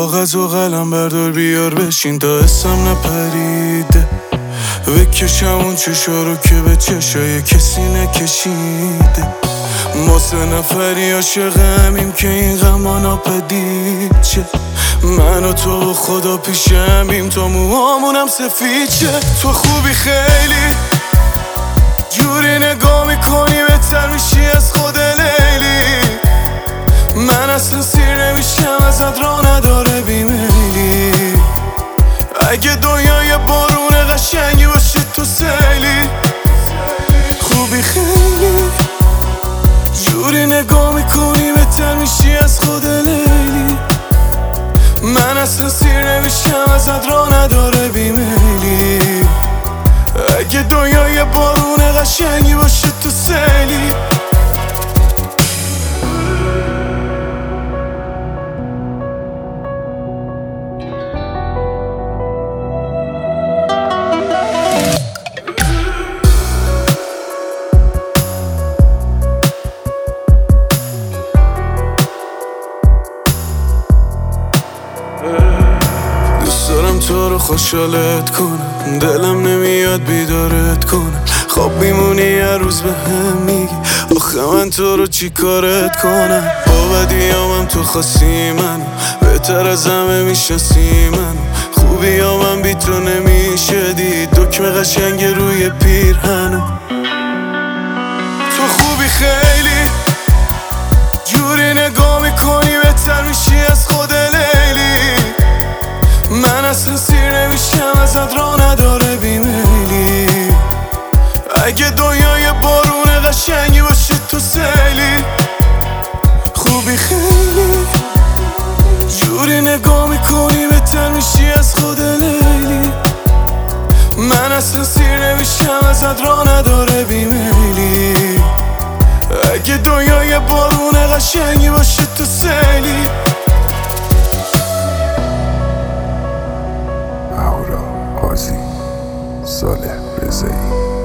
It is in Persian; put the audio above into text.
کاغذ و قلم بردار بیار بشین تا اسم نپریده، بکشم اون چشا رو که به چشای کسی نکشیده. ما 3 نفری عاشقمیم که این غما ناپدید شه، من و تو و خدا پیشمیم تا موهامونم سفید شه. تو خوبی خیلی جوری نگاه میکنی بهتر میشی از خود لیلی، من اصلا سیر نمیشم ازت راه نداره بیمیلی. اگه دنیای بارون قشنگی باشه تو سیلی، خوبی خیلی جوری نگاه میکنی بهتر میشی از خود لیلی، من اصلا سیر نمیشم ازت راه نداره بیمیلی. اگه دنیای بارون قشنگی باشه تو سیلی. دوست دارم تو رو خوشحالت کنم، دلم نمیاد بیدارت کنم، خواب میمونی هر روز به هم میگی آخه من تو رو چی کارت کنم. با بدیامم تو خاصی منو، بهتر از همه میشناسی منو، خوبی من بی تو نمیشه دید، دکمه قشنگ روی پیرهنو. تو خوبی خیلی جوری نگاه میکنی بهتر میشی از خود لیلی، من اصلا سیر نمیشم ازت راه نداره بیمیلی. اگه دنیای بارون قشنگی باشه تو سیلی، خوبی خیلی جوری نگاه میکنی بهتر میشی از خود لیلی، من اصلا سیر نمیشم ازت راه نداره بیمیلی. اگه دنیای بارون قشنگی باشه تو سیلی. اهورا قاضی، صالح رضایی.